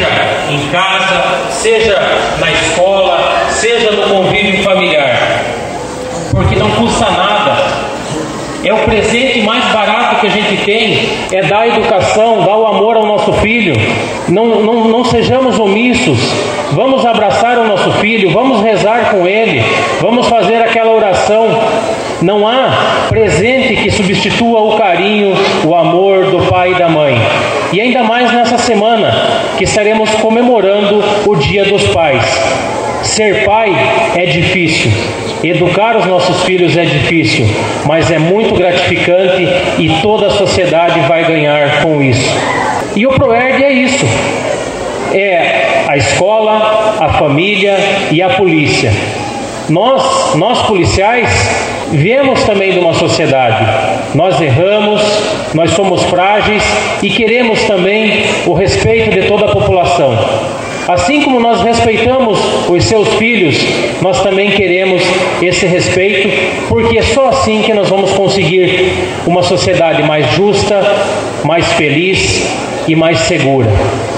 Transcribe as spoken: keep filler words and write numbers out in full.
seja em casa, seja na escola, seja no convívio familiar, porque não custa nada. É o presente mais barato que a gente tem, é dar a educação, dar o amor ao nosso filho. Não, não, não sejamos omissos, vamos abraçar o nosso filho, vamos rezar com ele, vamos fazer aquela oração. Não há presente que substitua o carinho, o amor do pai e da mãe. E ainda mais nessa semana, que estaremos comemorando o Dia dos Pais. Ser pai é difícil, educar os nossos filhos é difícil, mas é muito gratificante e toda a sociedade vai ganhar com isso. E o ProERD é isso, é a escola, a família e a polícia. Nós, nós policiais, viemos também de uma sociedade, nós erramos, nós somos frágeis e queremos também o respeito de toda a população. Assim como nós respeitamos os seus filhos, nós também queremos esse respeito, porque é só assim que nós vamos conseguir uma sociedade mais justa, mais feliz e mais segura.